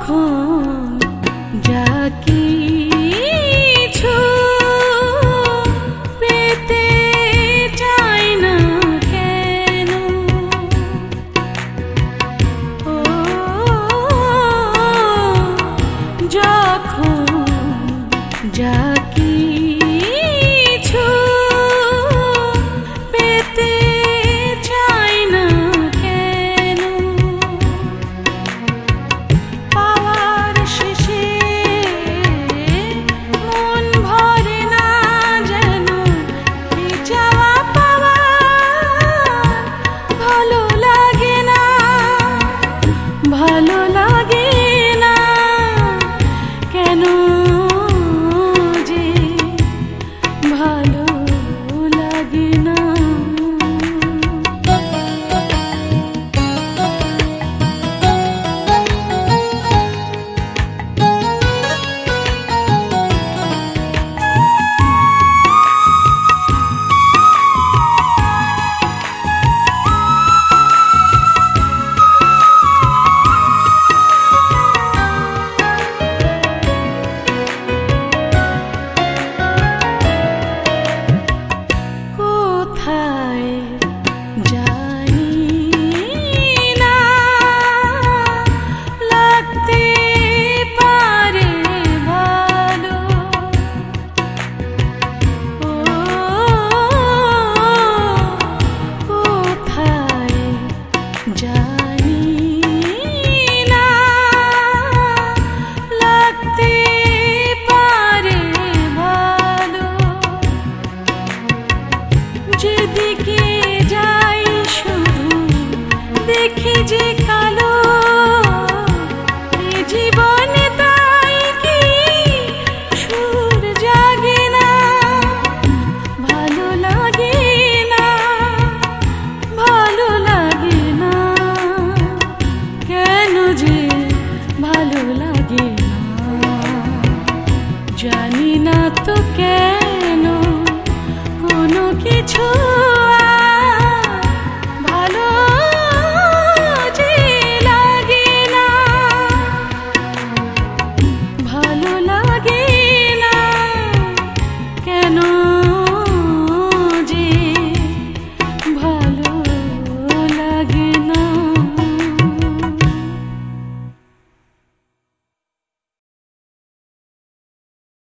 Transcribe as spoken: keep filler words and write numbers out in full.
যখন যা কিছু পেতে চাই না কেন, ও যখন যা কিছু পেতে চাই না কেন, পাওয়ার শেষে মন ভরে না যেন, এই চাওয়া পাওয়া ভালো লাগে না, ভালো লাগে না কেন যে ভালো লাগে না। কোথায় জানি না লাগতে পারে ভালো, ও কোথায় জানি না লাগতে পারে ভালো, যেদিকে যাই শুধু দেখি যে কালো, এ জীবনে তাই কি সুর জাগে না, ভালো লাগে না, ভালো লাগে না কেন যে ভালো লাগে না, জানি না তো কেন কোনো কিছু